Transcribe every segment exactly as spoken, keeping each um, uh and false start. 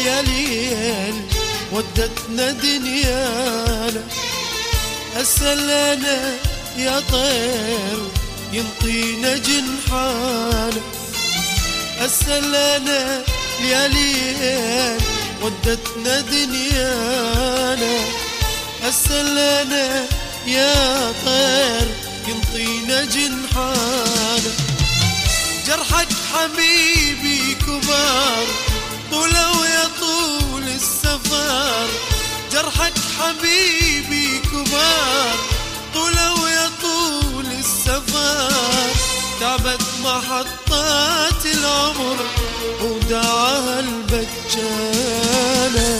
يا ليل ودتنا دنيانا. أسأل أنا يا طير ينطينا جنحانا. أسأل أنا يا ليل ودتنا دنيانا. أسأل أنا يا طير ينطينا جنحانا. جرحك حبيبي كبار طولوا يا طول السفر. جرحك حبيبي كبار طولوا يا طول السفر. تعبت محطات العمر وداعها البجانة.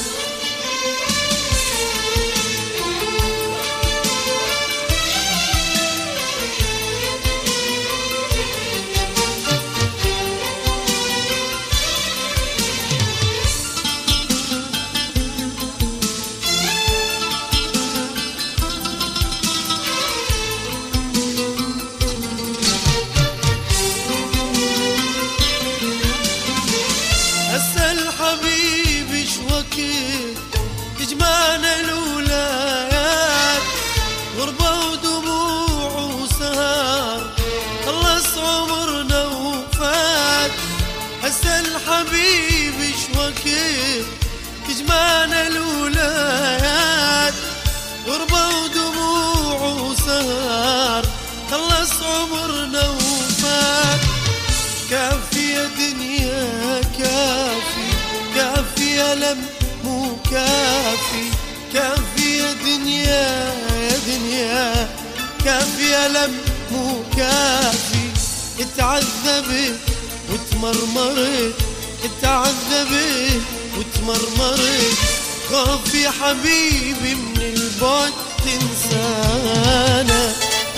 أسأل حبيبي شوكيت تجمعنا الولايات. غربة ودموع وسهر خلص عمرنا وفات. أسأل حبيبي شوكيت تجمعنا الولايات. غربة ودموع وسهر خلص عمرنا وفات. كافي يا دنيا كافي كافي يا لم مو كافي. كافي يا دنيا يا دنيا كافي يا لم مو كافي. اتعذبت وتمرمرت اتعذبت وتمرمرت. خافي حبيبي من البعد تنسانا.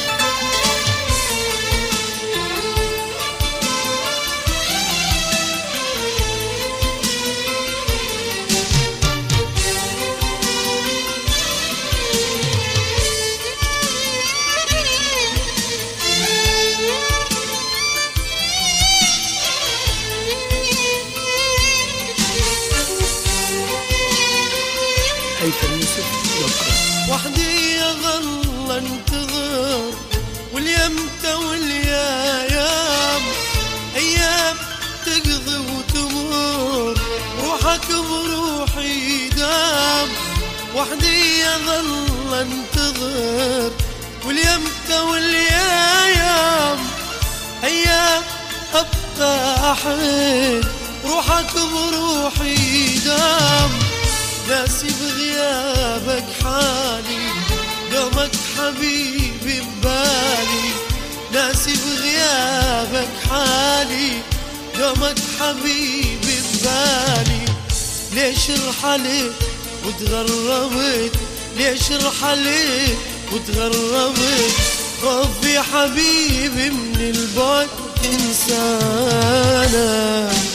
وحدي ظل انتظر واليمت واليايام. ايام تقضي وتمر روحك بروحي دام. وحدي ظل انتظر واليمت واليايام. ايام ابقى احن روحك بروحي دام. ناسي بغيابك حالي دومك حبيبي ببالي. ناسي بغيابك حالي دومك حبيبي ببالي. ليش رحلت وتغربت ليش رحلت وتغربت. خوفي حبيبي من البعد تنسانا.